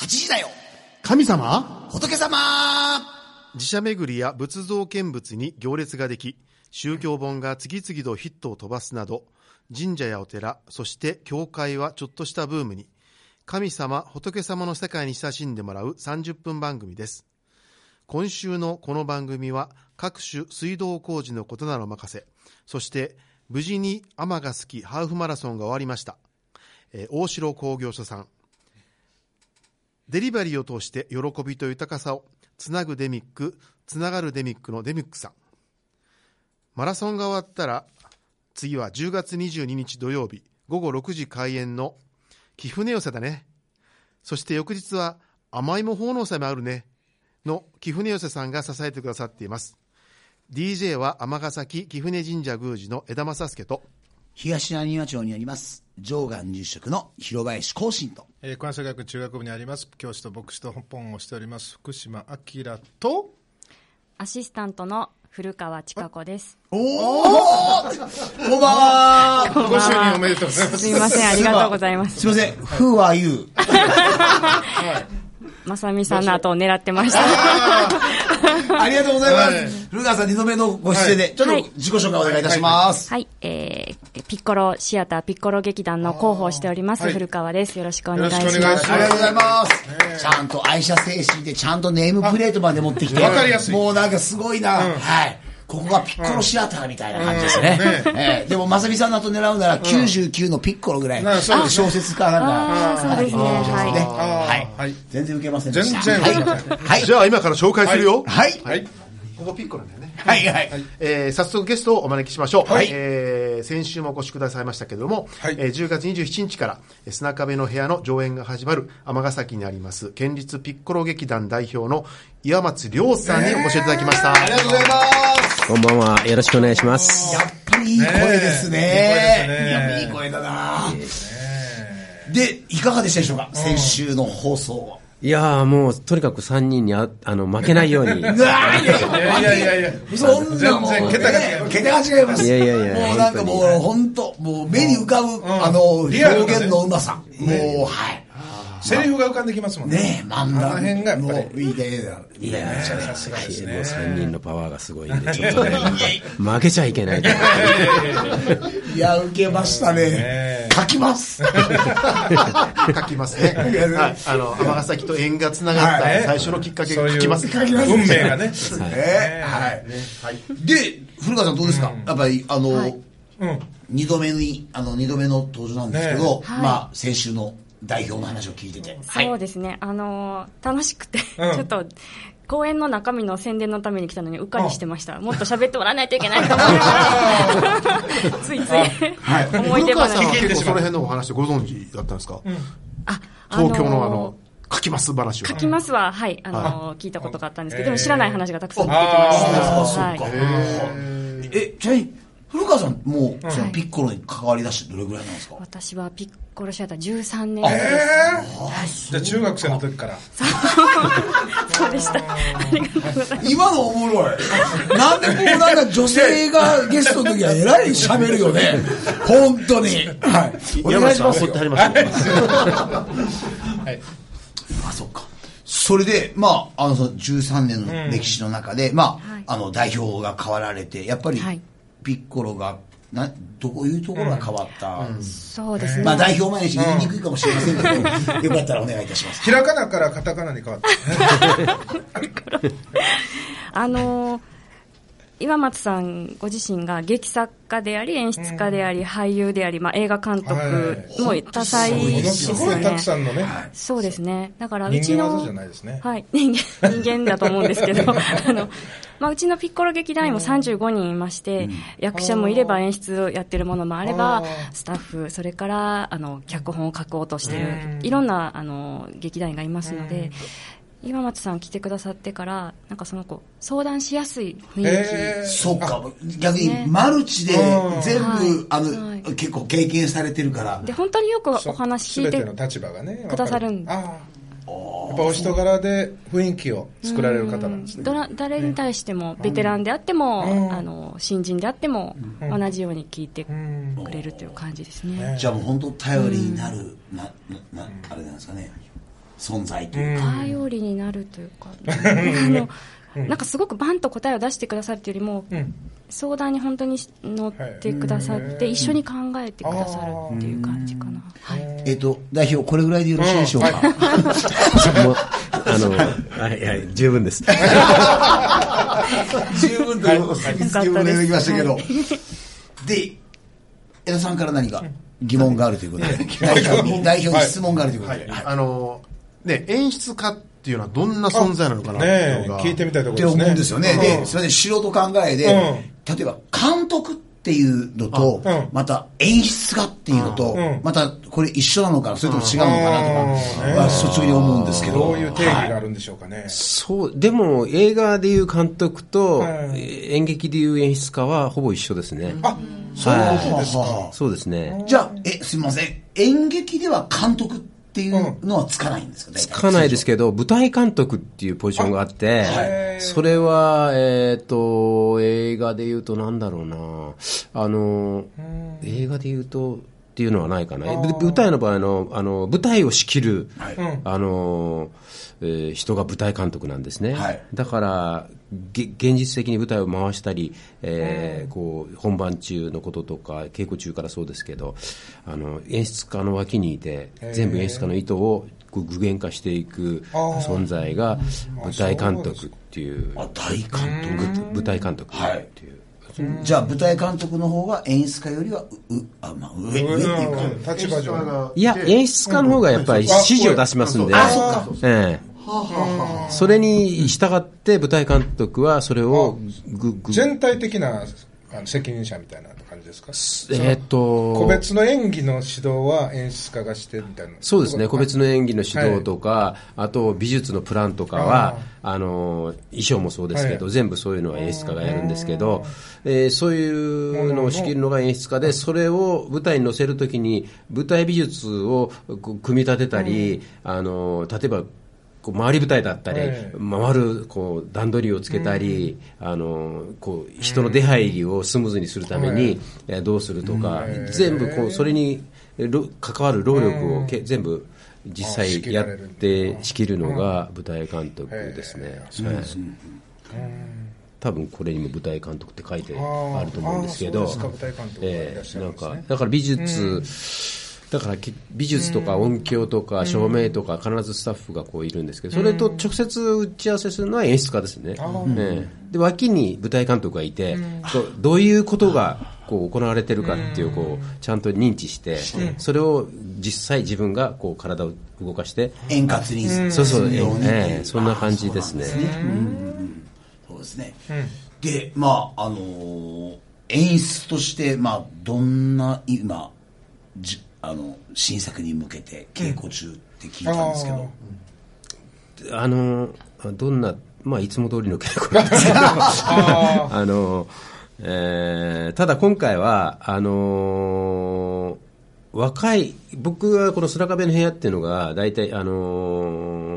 8時だよ。 神様、 仏様。 寺社巡りや仏像見物に行列ができ、宗教本が次々とヒットを飛ばすなど、神社やお寺、そして教会はちょっとしたブームに、神様、仏様の世界に親しんでもらう30分番組です。今週のこの番組は各種水道工事のことなどお任せ、そして無事に尼崎ハーフマラソンが終わりました。大城工業所さん、デリバリーを通して喜びと豊かさをつなぐデミック、つながるデミックのデミックさん。マラソンが終わったら次は10月22日土曜日午後6時開演の貴船寄せだね。そして翌日は甘いも奉納祭もあるねの貴船寄せさんが支えてくださっています。 DJ は尼崎貴船神社宮司の枝正助と、 東浪速町にあります上岸住職の広林光信と、 関西学院中学部にあります教師と牧師と本本をしております福島明と、 アシスタントの古川千佳子です。 おー、こんばんは。 ご就任おめでとうございます。 すみません、ありがとうございます。 すみません、Who are you? まさみさんの後を狙ってました。 ありがとうございます。古川さん2度目のご出演で、ちょっと自己紹介お願いいたします。 はい、ピッコロシアターピッコロ劇団の広報をしております、古川です。よろしくお願いします。 ありがとうございます。ちゃんと愛車精神でちゃんとネームプレートまで持ってきて、 わかりやすい。 もうなんかすごいな。はい。ここがピッコロシアターみたいな感じですね。でもまさみさんの後狙うなら99のピッコロぐらい、小説家なんか。 そうですね。 はい。全然受けませんでした。 全然。 はい。 じゃあ今から紹介するよ。 はい。 ここピッコロだよね。 はい。 早速ゲストをお招きしましょう。 はい。 先週もお越しくださいましたけれども、10月27日から砂壁の部屋の上演が始まる尼崎にあります県立ピッコロ劇団代表の岩松亮さんにお越しいただきました。 ありがとうございます。 こんばんは、よろしくお願いします。 やっぱりいい声ですね。いい声だな。で、いかがでしたでしょうか、先週の放送。 いやー、もうとにかく3人に負けないように。 いやそんなもう全然桁が違います。 いやもうなんかもう本当もう目に浮かぶ表現のうまさ。もうはい。 セリフが浮かんできますもんね。 ねえ、漫画。 あの辺がやっぱりいいね。いいね。 さすがですね。 もう3人のパワーがすごいんで、ちょっとね、負けちゃいけないと思って。 いや、受けましたね。書きます。 書きますね。尼崎と縁がつながった最初のきっかけが書きます。 運命がね。 はい。で、古川さんどうですか、やっぱり2度目の登場なんですけど、まあ先週の代表の話を聞いてて、 そうですね、楽しくて、ちょっと公演の中身の宣伝のために来たのにうっかりしてました。もっと喋ってもらわないといけないと思いながらついつい思い出話。 古川さんは結構その辺のお話ご存知だったんですか？東京の書きます話を。 書きますは、はい、聞いたことがあったんですけど、でも知らない話がたくさん出てきました。 ちなみに古川さんもそのピッコロに関わりだしてどれぐらいなんですか？ 私はピッコロシアター13年です。 じゃあ中学生の時から。 そうでした。ありがとうございます。 今のおもろい。なんでこうなんか女性がゲストの時はえらい喋るよね。本当に。はい。お願いしますよ。はい。あ、そっか。それで、まあ、その13年の歴史の中で、まあ、代表が変わられて、やっぱり、ピッコロがどういうところが変わった、 そうですね、 まあ代表前に言いにくいかもしれませんけど、よかったらお願いいたします。 ひらがなからカタカナに変わった岩松さんご自身が劇作家であり演出家であり俳優であり、まあ、映画監督も多彩ですよね。 すごいたくさんのね。 そうですね。だからうちの人間技じゃないですね。 はい、人間だと思うんですけどまあ、うちのピッコロ劇団員も35人いまして、役者もいれば演出をやってるものもあればスタッフ、それから脚本を書こうとしているいろんな劇団員がいますので、岩松さん来てくださってからなんかその子相談しやすい雰囲気、 そうか、逆にマルチで全部、結構経験されてるからで本当によくお話聞いてくださるんで、 やっぱお人柄で雰囲気を作られる方なんですね。 誰に対してもベテランであっても、新人であっても同じように聞いてくれるという感じですね。 じゃあもう本当頼りになる、あれなんですかね、 存在というか、 頼りになるというかなんかすごくバンと答えを出してくださるというよりも、相談に本当に乗ってくださって、一緒に考えてくださるっていう感じかな。 代表、これぐらいでよろしいでしょうか。 いや、十分です。 十分という付けをいただきましたけど。で、江田さんから何か疑問があるということで、代表に質問があるということで。 演出家っていうのはどんな存在なのかなっていうのが聞いてみたいところですね。 って思うんですよね。で、それで素人考えで、例えば監督っていうのと、また演出家っていうのと、またこれ一緒なのかな、それとも違うのかなとか、率直に思うんですけど。 どういう定義があるんでしょうかね。 そう、でも映画でいう監督と演劇でいう演出家はほぼ一緒ですね。 そうですか。 そうですね。 じゃあ、すみません。演劇では監督っていうのはつかないんですか？ つかないですけど、舞台監督っていうポジションがあって、それは、映画で言うとなんだろうな、映画で言うとっていうのはないかな。舞台の場合舞台を仕切る、人が舞台監督なんですね。だから現実的に舞台を回したり、こう本番中のこととか稽古中からそうですけど、演出家の脇にいて全部演出家の意図を具現化していく存在が舞台監督っていう。 舞台監督っていう。 じゃあ舞台監督の方が演出家よりは上っていうか立場上。 いや、演出家の方がやっぱり指示を出しますんで。それに従って舞台監督はそれを全体的な責任者みたいな感じですか？ 個別の演技の指導は演出家がしてみたいな。 そうですね。個別の演技の指導とか、あと美術のプランとかは衣装もそうですけど、全部そういうのは演出家がやるんですけど、そういうのを仕切るのが演出家で、それを舞台に載せるときに舞台美術を組み立てたり、例えば回り舞台だったり、回る段取りをつけたり、人の出入りをスムーズにするためにどうするとか、全部それに関わる労力を全部実際やって仕切るのが舞台監督ですね。多分これにも舞台監督って書いてあると思うんですけど、だから美術とか音響とか照明とか必ずスタッフがいるんですけど、それと直接打ち合わせするのは演出家ですね。で、脇に舞台監督がいて、どういうことが行われてるかっていうちゃんと認知して、それを実際自分が体を動かして円滑にそんな感じですね。 そうですね。で、演出としてどんな今新作に向けて稽古中って聞いたんですけど、 どんないつも通りの稽古なんですけどただ今回は僕はこの空壁の部屋っていうのが大体青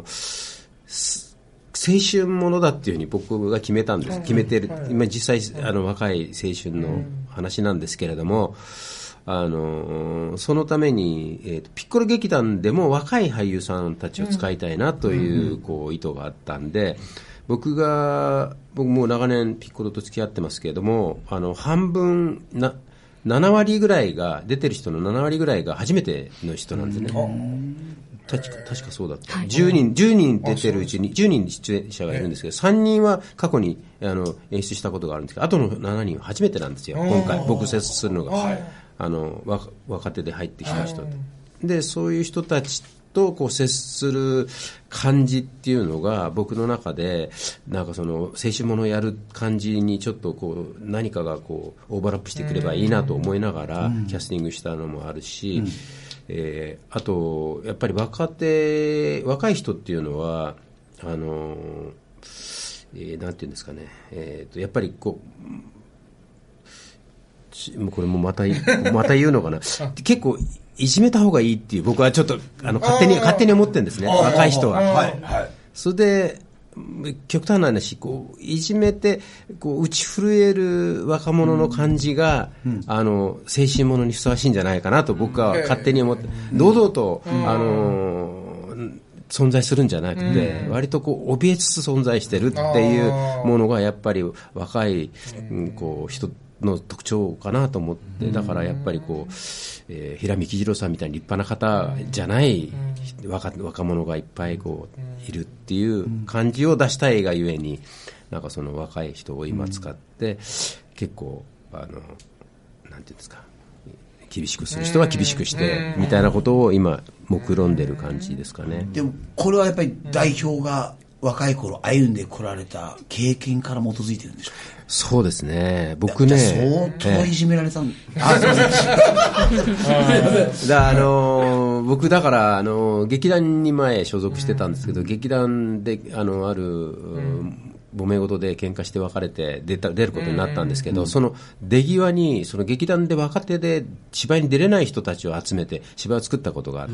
春ものだっていうふうに僕が決めたんです。決めてる、今実際若い青春の話なんですけれども、そのために、ピッコロ劇団でも若い俳優さんたちを使いたいなという、意図があったんで、僕もう長年ピッコロと付き合ってますけれども、半分7割ぐらいが出てる人の7割ぐらいが初めての人なんですね。確かそうだった。10人出てるうちに10人出演者がいるんですけど、3人は過去に演出したことがあるんですけど、あとの7人は初めてなんですよ。今回僕接するのが。若手で入ってきた人で、そういう人たちと接する感じっていうのが僕の中で青春ものをやる感じにちょっと何かがオーバーラップしてくればいいなと思いながらキャスティングしたのもあるし、あとやっぱり若い人っていうのはなんていうんですかね、やっぱりこれもまた言うのかな結構いじめた方がいいっていう僕はちょっと勝手に思ってるんですね、若い人は。それで極端な話いじめて打ち震える若者の感じが、青春ものにふさわしいんじゃないかなと僕は勝手に思って、堂々と存在するんじゃなくて、割とこう怯えつつ存在してるっていうものがやっぱり若い、こう人の特徴かなと思って、だからやっぱりこう、平見喜次郎さんみたいに立派な方じゃない若者がいっぱいこういるっていう感じを出したいがゆえに、なんかその若い人を今使って、結構なんていうんですか、厳しくする人は厳しくしてみたいなことを今目論んでる感じですかね。 でもこれはやっぱり代表が若い頃歩んでこられた経験から基づいてるんでしょうか。 そうですね。僕ね、 相当いじめられたんあ、すいません。 僕だから劇団に前所属してたんですけど、劇団である揉め事で喧嘩して別れて出ることになったんですけど、その出際にその劇団で若手で芝居に出れない人たちを集めて芝居を作ったことがあって、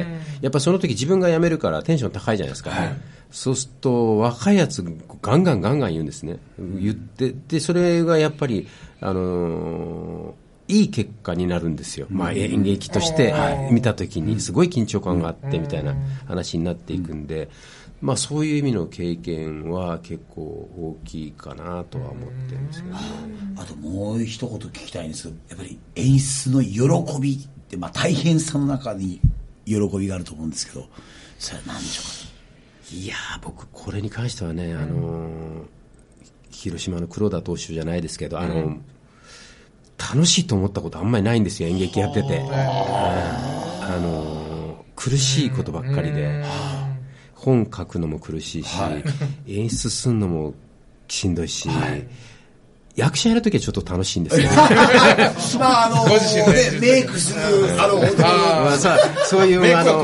やっぱその時自分が辞めるからテンション高いじゃないですか、そうすると若いやつガンガン言うんですね。言ってで、それがやっぱりいい結果になるんですよ、演劇として見た時にすごい緊張感があってみたいな話になっていくんで、そういう意味の経験は結構大きいかなとは思ってるんですけどね。 あともう一言聞きたいんですけど、やっぱり演出の喜びって、大変さの中に喜びがあると思うんですけど、それは何でしょうか。 いや僕これに関してはね、広島の黒田投手じゃないですけど、楽しいと思ったことあんまりないんですよ、演劇やってて。苦しいことばっかりで、本書くのも苦しいし、演出するのもしんどいし、役者やるときはちょっと楽しいんですよ。 メイクする、 そう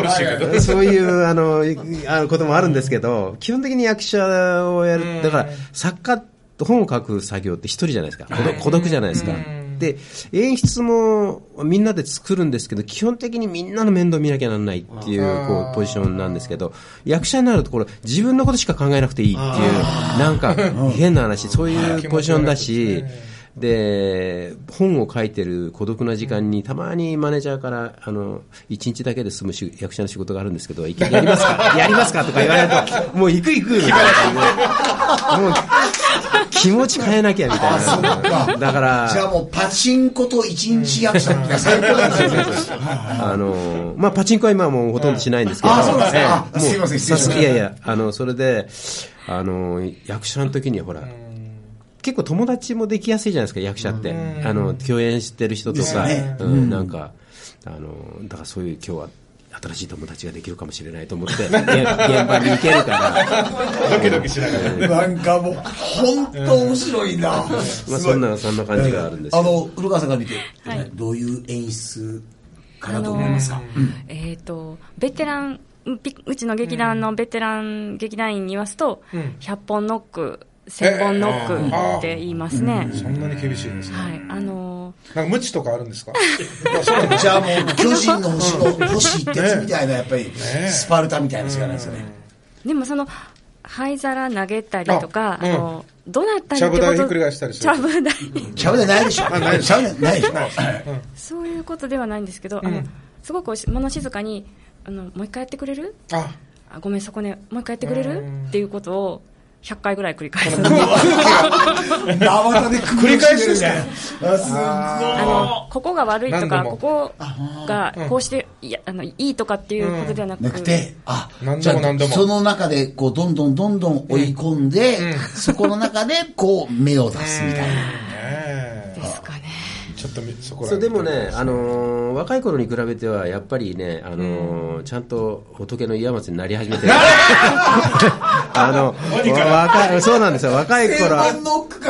いうこともあるんですけど、基本的に役者をやる、だから作家、本を書く作業って一人じゃないですか、孤独じゃないですか。で演出もみんなで作るんですけど、基本的にみんなの面倒見なきゃならないっていうポジションなんですけど、役者になるとこれ自分のことしか考えなくていいっていう、なんか変な話、そういうポジションだし、で本を書いてる孤独な時間にたまにマネージャーから1日だけで済む役者の仕事があるんですけど、やりますかやりますかとか言われると、もう行くみたいな、もう気持ち変えなきゃみたいな。だからじゃあもうパチンコと一日役者って最高なんですよ。 パチンコは今はもうほとんどしないんですけど、 そうですか。すいません、失礼しました。 いやそれで役者の時にほら、結構友達もできやすいじゃないですか、役者って。共演してる人とか、なんかだからそういう今日は新しい友達ができるかもしれないと思って現場に行けるからドキドキしながら、 なんかもう本当面白いな。 そんな感じがあるんですよ。 古川さんから見て、どういう演出かなと思いますか。 ベテラン、うちの劇団のベテラン劇団員に言わすと、100本ノック1000本ノックって言いますね。 そんなに厳しいんですね。 なんか無知とかあるんですか。 じゃあもう巨人の星の星一徹みたいな、やっぱりスパルタみたいなしかないですよね。 でもその灰皿投げたりとか、どなったりちゃぶ台ひっくり返したりする。 ちゃぶ台ないでしょ。ちゃぶ台ないでしょ。 そういうことではないんですけど、すごく物静かにもう一回やってくれる？ごめんそこね、もう一回やってくれる？っていうことを100回ぐらい繰り返す。 生田で繰り返してるね。 ここが悪いとか、ここがこうしていいとかっていうことではなくて、 何度もその中でこうどんどん追い込んで、そこの中でこう芽を出すみたいな。 ですかね。 ちょっとそこら。 そうでもね、若い頃に比べてはやっぱりね、ちゃんと仏の岩松になり始めてる。そうなんですよ。若い頃は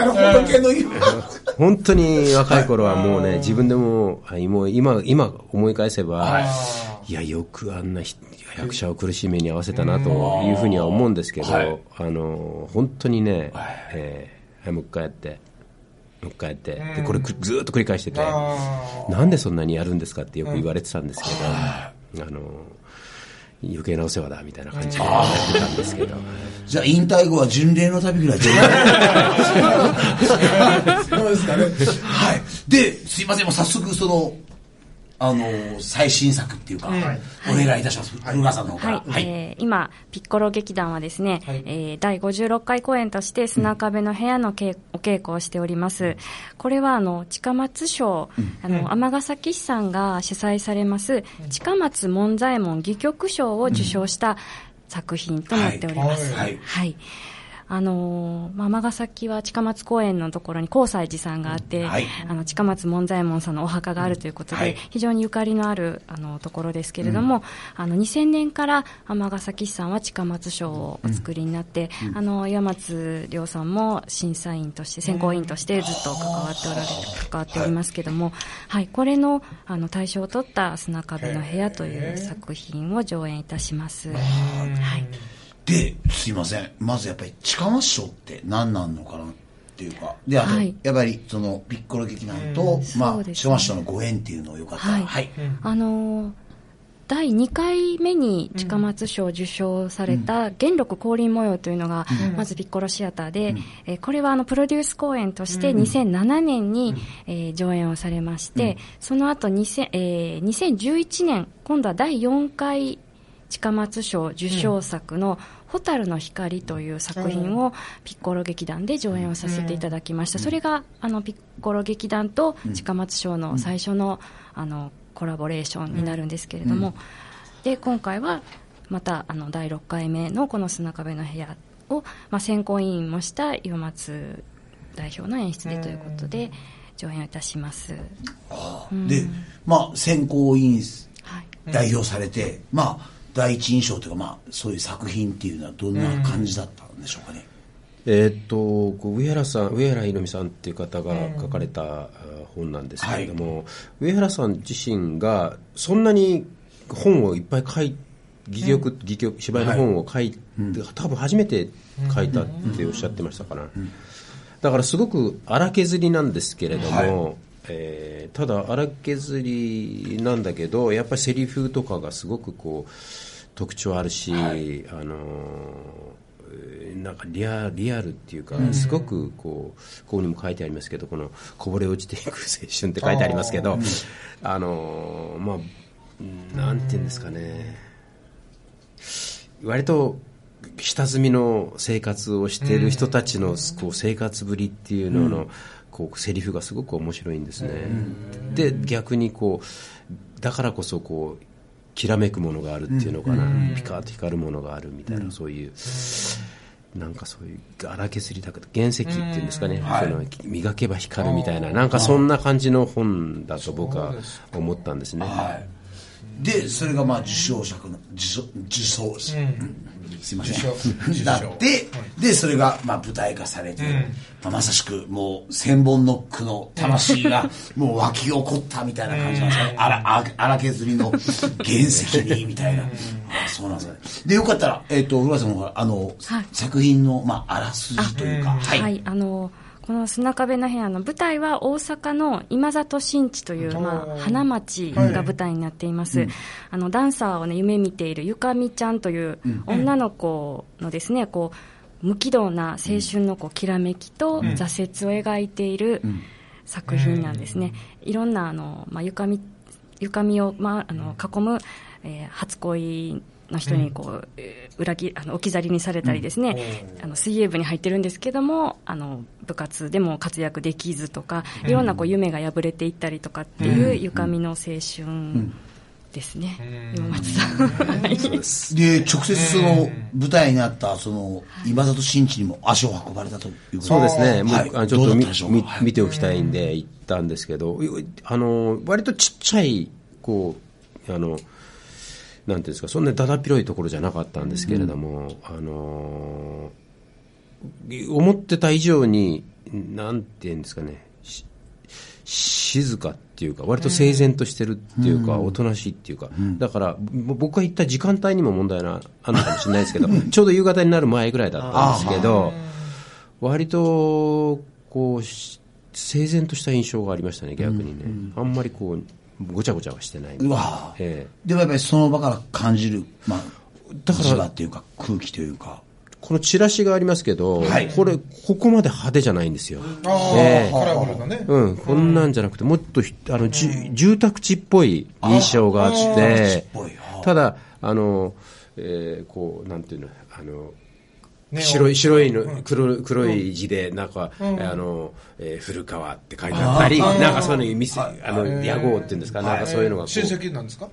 本当に若い頃はもうね、自分でも今思い返せば、いやよくあんな役者を苦しい目に遭わせたなというふうには思うんですけど、本当にね、もう一回やってもう一回やって、でこれずっと繰り返してて、なんでそんなにやるんですかってよく言われてたんですけど、余計なお世話だみたいな感じでやってたんですけど、 じゃあ引退後は巡礼の旅ぐらいそうですかね。はい。で、すいません、もう早速その最新作っていうか、お願いいたします。古川さんの方から。 今、ピッコロ劇団はですね、第56回公演として砂壁の部屋のお稽古をしております。これは近松賞、尼崎市さんが主催されます近松門左衛門戯曲賞を受賞した作品となっております。尼崎は近松公園のところに高西寺さんがあって、近松門左衛門さんのお墓があるということで、非常にゆかりのあるところですけれども、2000年から尼崎市さんは近松賞をお作りになって、岩松亮さんも審査員として選考委員としてずっと関わっておりますけれども、これの大賞を取った砂壁の部屋という作品を上演いたします。 で、すいません。まずやっぱり近松賞って何なのかなっていうか。で、あと、やっぱりそのピッコロ劇団と、近松賞のご縁っていうのをよかったら。 第2回目に近松賞を受賞された元禄降臨模様というのが、まずピッコロシアターで、これはプロデュース公演として2007年に、上演をされまして、その後2011年、今度は第4回近松賞受賞作の蛍の光という作品をピッコロ劇団で上演をさせていただきました。それがピッコロ劇団と近松賞の最初のコラボレーションになるんですけれども、で今回はまた第6回目のこの砂壁の部屋を、選考委員もした岩松代表の演出でということで上演いたします。 で、選考委員代表されて、第一印象というか、そういう作品っていうのはどんな感じだったんでしょうかね。 上原ひろみさんっていう方が書かれた本なんですけれども、上原さん自身がそんなに本をいっぱい戯曲芝居の本を書いて、多分初めて書いたっておっしゃってましたから、だからすごく荒削りなんですけれども、ただ荒削りなんだけど、やっぱりセリフとかがすごくこう特徴あるし、なんかリアルっていうか、すごくここにも書いてありますけど、このこぼれ落ちていく青春って書いてありますけど、なんていうんですかね、割と下積みの生活をしている人たちのこう生活ぶりっていうのの、こうセリフがすごく面白いんですね。で逆にこうだからこそこうきらめくものがあるっていうのかな、ピカーと光るものがあるみたいな、そういうなんかそういう荒削りだけど原石っていうんですかね、その磨けば光るみたいな、なんかそんな感じの本だと僕は思ったんですね。 でそれが受賞すいませんだって、でそれが舞台化されて、まさしくもう千本ノックの魂がもう湧き起こったみたいな感じなんですね。荒削りの原石にみたいな。そうなんですね。でよかったら古川さんの作品のあらすじというか、 この砂壁の部屋の舞台は大阪の今里新地という、花町が舞台になっています。ダンサーを夢見ているゆかみちゃんという女の子のですね、こう無軌道な青春のきらめきと挫折を描いている作品なんですね。いろんなゆかみを、囲む、初恋の人にこう、置き去りにされたりですね、水泳部に入ってるんですけども部活でも活躍できずとか、いろんな夢が破れていったりとかっていうゆかみの青春ですね、今松さん。 で直接その舞台になったその今里新地にも足を運ばれたということで。 そうですね、ちょっと見ておきたいんで行ったんですけど、割とちっちゃいこうなんていうんですか、そんなにだだっ広いところじゃなかったんですけれども、思ってた以上になんていうんですかね、静かっていうか、割と整然としてるっていうか、おとなしいっていうか、だから僕が行った時間帯にも問題あるのかもしれないですけどちょうど夕方になる前ぐらいだったんですけど、割とこう整然とした印象がありましたね、逆にね。あんまりこうごちゃごちゃはしてない。でもやっぱりその場から感じる、だからっていうか空気というか、 このチラシがありますけど、 はい、 ここまで派手じゃないんですよ。 カラフルなね。 こんなんじゃなくて、もっと住宅地っぽい印象があって、ただこうなんていうの白いの黒い字でなんか、古川って書いてあったり、なんかそういうの屋号っていうんですか、なんかそういうのが親戚なんですか？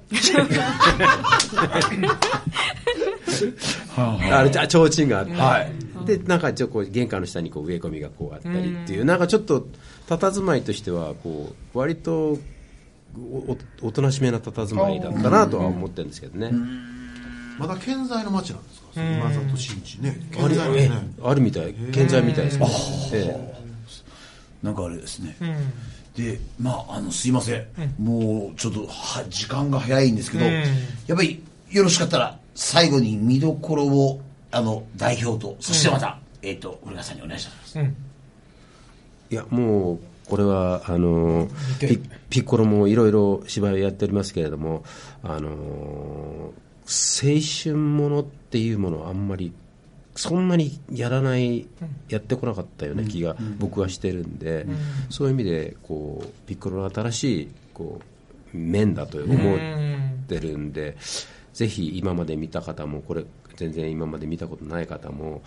提灯があって、はい、でなんか玄関の下に植え込みがこうあったりっていう、なんかちょっと佇まいとしては割とおとなしめな佇まいだったなとは思ってるんですけどね。 まだ健在の町なんですか？今里新地ね。 あるみたい、健在みたいですね。 なんかあれですね。で、すいません。もうちょっと時間が早いんですけど、やっぱりよろしかったら最後に見どころを代表と、そしてまた古川さんにお願いします。 いや、もうこれはピッコロもいろいろ芝居をやっておりますけれども、青春ものっていうものはあんまりそんなにやってこなかったような気が僕はしてるんで、そういう意味でピッコロの新しい面だと思ってるんで、ぜひ今まで見た方も、これ全然今まで見たことない方も、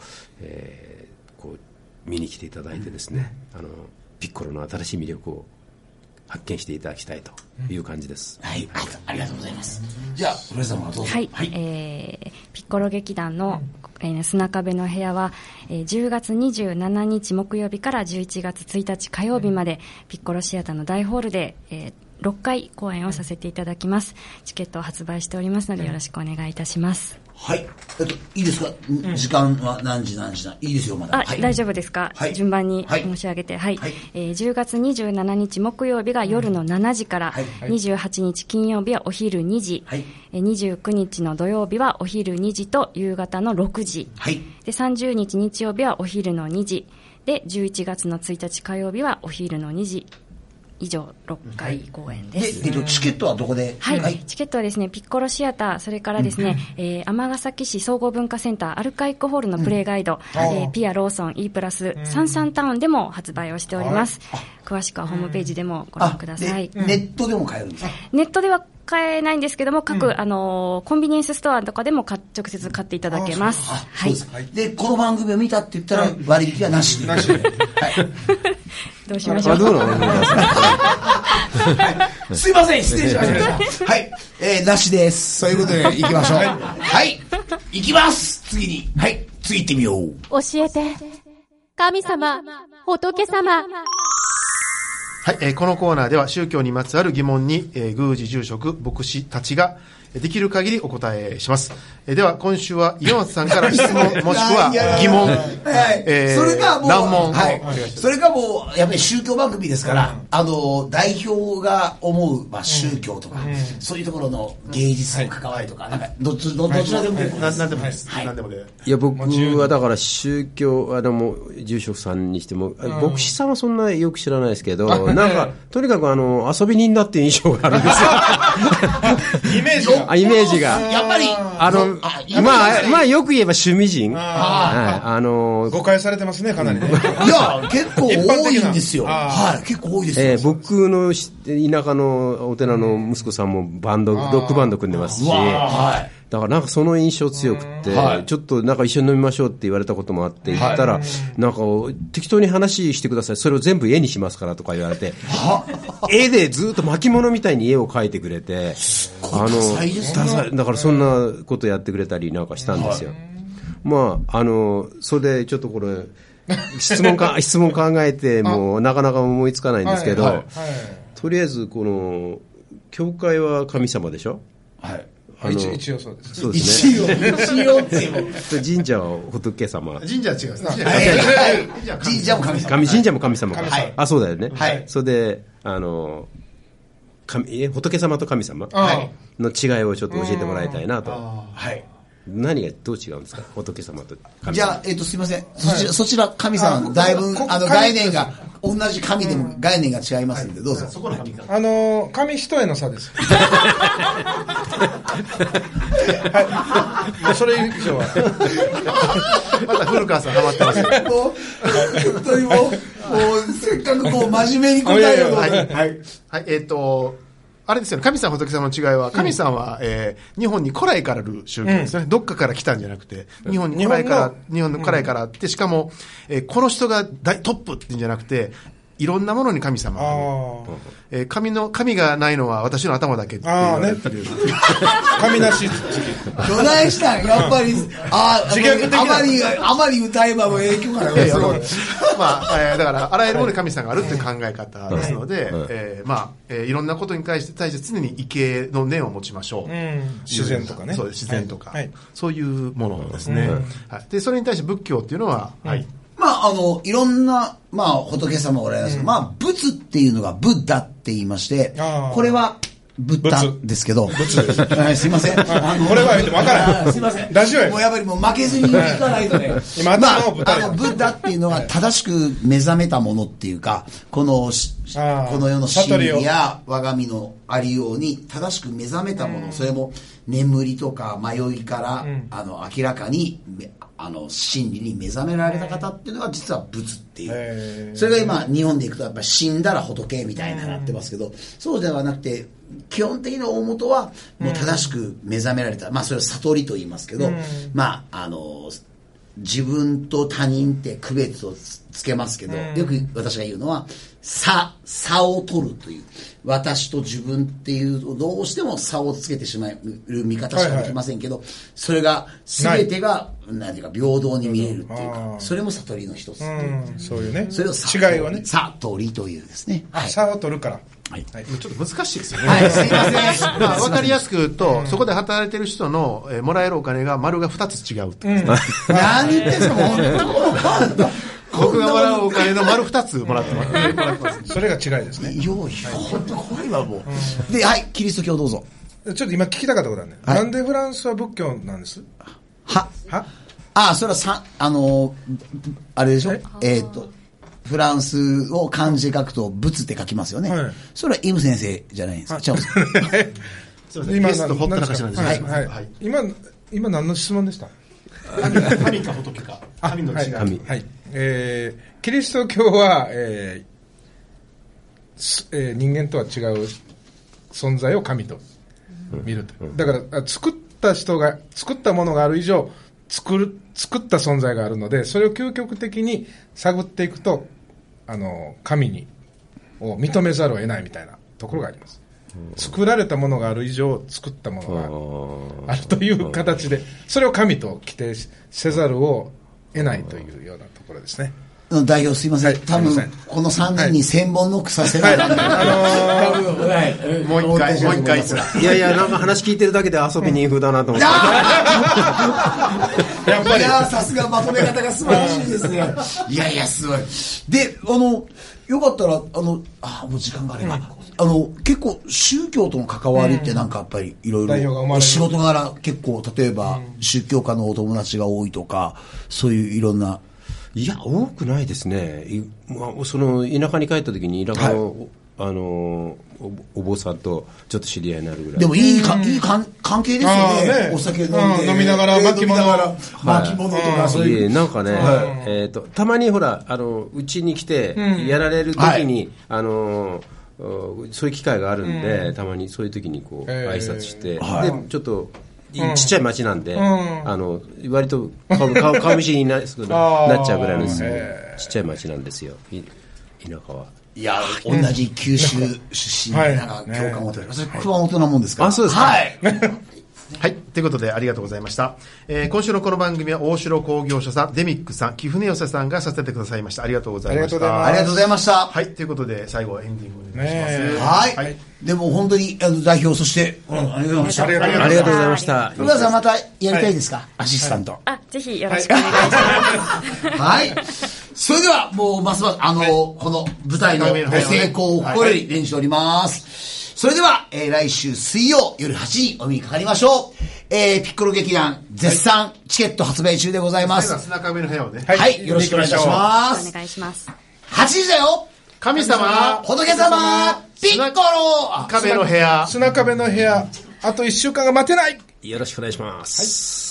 見に来ていただいてですね、ピッコロの新しい魅力を発見していただきたいという感じです。 はい、ありがとうございます。じゃあ古江さんはどうぞ。 はい、ピッコロ劇団の、砂壁の部屋は、10月27日木曜日から11月1日火曜日まで、ピッコロシアターの大ホールで、6回公演をさせていただきます。チケットを発売しておりますのでよろしくお願いいたします。 はい、いいですか？時間は何時いいですよ、まだ。 大丈夫ですか？順番に申し上げて、10月27日木曜日が夜の7時から、28日金曜日はお昼2時、29日の土曜日はお昼2時と夕方の6時、で30日日曜日はお昼の2時で、11月の1日火曜日はお昼の2時以上6回公演です。 で、チケットはどこで？ チケットはですね、ピッコロシアター、それからですね、尼崎市総合文化センターアルカイックホールのプレイガイド、ピアローソン E プラスサンサンタウンでも発売をしております。詳しくはホームページでもご覧ください。 ネットでも買えるんですか？ ネットでは買えないんですけども、各、コンビニエンスストアとかでも直接買っていただけます。 で、この番組を見たって言ったら割引はなしで。 どうしましょう。 すいません、失礼しました。はい、なしです。そういうことで行きましょう。はい、行きます。次に、次行ってみよう。 教えて、神様、仏様。 はい、このコーナーでは宗教にまつわる疑問に、宮司住職牧師たちができる限りお答えします。では今週は岩松さんから質問もしくは疑問、 それがもう難問、 それがもうやっぱり宗教番組ですから、代表が思う、宗教とか、そういうところの芸術の関わりとか、なんかどちらでも何でもです。何でもで。 いや、僕はだから宗教もう住職さんにしても、牧師さんはそんなよく知らないですけど、なんかとにかく遊び人だっていう印象があるんですよ。イメージが。 やっぱり、 まあ、よく言えば趣味人。 誤解されてますね、かなりね。 いや、結構多いんですよ。結構多いですよ。 僕の田舎のお寺の息子さんもロックバンド組んでますし、だからなんかその印象強くって、ちょっとなんか一緒に飲みましょうって言われたこともあって、言ったら、なんか適当に話してください。それを全部絵にしますからとか言われて、絵でずっと巻物みたいに絵を描いてくれて、だからそんなことやってくれたりなんかしたんですよ。それでちょっとこれ、質問考えてもなかなか思いつかないんですけど、とりあえずこの、教会は神様でしょ？ 一応そうです。 そうですね。 一応っていう。 神社は仏様。 神社は違うんですね。 神社も神様。 神社も神様か。そうだよね。それで、仏様と神様の違いをちょっと教えてもらいたいなと。何がどう違うんですか、仏様と神様。 じゃあ、すいません。そちら神様、だいぶ、概念が、同じ神でも概念が違いますんで、どうぞ。 神一重の差です。もうそれ以上は。 また古川さんハマってますよ。 本当にもうせっかくこう真面目に答えようと。はい。 はい。あれですよね、神様仏様の違いは、神様は、日本に古来からある宗教ですね。どっかから来たんじゃなくて、日本の古来からあって、しかも、この人がトップっていうんじゃなくて、いろんなものに神様がある。神がないのは私の頭だけっていう。 神なし。 どないしたんやっぱり、あまり歌えばも影響がある。 まあ、だから、あらゆるものに神様があるっていう考え方ですので、いろんなことに対して常に畏敬の念を持ちましょう。 自然とかね。 そうです、自然とか。そういうものですね。で、それに対して仏教っていうのは、 いろんな、仏様おられますけど、仏っていうのがブッダって言いまして、これは、ブッダですけど、すいません。これは言っても分からない。 すいません。 ラジオや。 もうやっぱりもう負けずに聞かないとね。ブッダっていうのは正しく目覚めたものっていうか、この世の真理や我が身のありように正しく目覚めたもの、それも眠りとか迷いから、明らかに、真理に目覚められた方っていうのが実は仏っていう。それが今日本でいくとやっぱり死んだら仏みたいになってますけど、そうではなくて基本的な大元はもう正しく目覚められた。それを悟りと言いますけど、自分と他人って区別をつけますけど、よく私が言うのは差を取るという、私と自分っていうどうしても差をつけてしまう見方しかできませんけど、それが全てが何ていうか平等に見えるっていうか、それも悟りの一つっていう、 そういうね、 それを違いはね、 悟りというですね、 差を取るから。 ちょっと難しいですよね。 すいません。 わかりやすく言うと、そこで働いてる人のもらえるお金が丸が2つ違うって。 何言ってんすか、もう。 僕がもらうお金の丸2つもらってます。 それが違いですね。 本当怖いわ、もう。で、キリスト教どうぞ。 ちょっと今聞きたかったことあるね。なんでフランスは仏教なんです？ それはあれでしょ？フランスを漢字で書くと仏って書きますよね。それはイム先生じゃないんですか？違うんですか？ 今のほったらかしなんです。 今何の質問でした？ 神か仏か。神の違い。 キリスト教は、人間とは違う存在を神と見ると。だから作ったものがある以上、作った存在があるので、それを究極的に探っていくと、神を認めざるを得ないみたいなところがあります。作られたものがある以上、作ったものがあるという形で、それを神と規定せざるを得ないというようなところですね。 代表すいません。多分、この3人に1000本ノックさせない。 もう一回。 いや、なんか話聞いてるだけで遊びに風だなと思って。 やっぱり。さすがまとめ方が素晴らしいですね。いや、すごい。で、よかったら、もう時間があれば。結構宗教との関わりってなんかやっぱりいろいろ仕事柄結構例えば宗教家のお友達が多いとか、そういういろんな。 いや、多くないですね。その田舎に帰った時に田舎の、お坊さんとちょっと知り合いになるぐらい。 でもいい関係ですよね。お酒飲みながら巻物とかそういう。 なんかね、たまにほらうちに来てやられる時に、そういう機会があるんで、たまにそういう時にこう挨拶して、でちょっとちっちゃい町なんで、割と顔見知りになっちゃうぐらいのちっちゃい町なんですよ、田舎は。 いや、同じ九州出身でなんか共感を持ってそれ熊本なもんですから。 そうですか。 はい。ということで、ありがとうございました。今週のこの番組は、大城工業所さん、デミックさん、貴船寄さんがさせてくださいました。ありがとうございました。 ありがとうございました。 はい。ということで、最後はエンディングお願いします。 はい。でも本当に、代表、そして、ありがとうございました。 ありがとうございました。 古田さん、またやりたいですか？アシスタント。 ぜひよろしくお願いします。 はい。それでは、もう、ますます、この舞台のご成功を心より練習しております。それでは、来週水曜夜8時お目にかかりましょう。ピッコロ劇団絶賛チケット発売中でございます。 砂壁の部屋をね。 はい、よろしくお願いします。 お願いします。 8時だよ。 神様、 仏様、ピッコロ壁の部屋。 砂壁の部屋、あと1週間が待てない。 よろしくお願いします。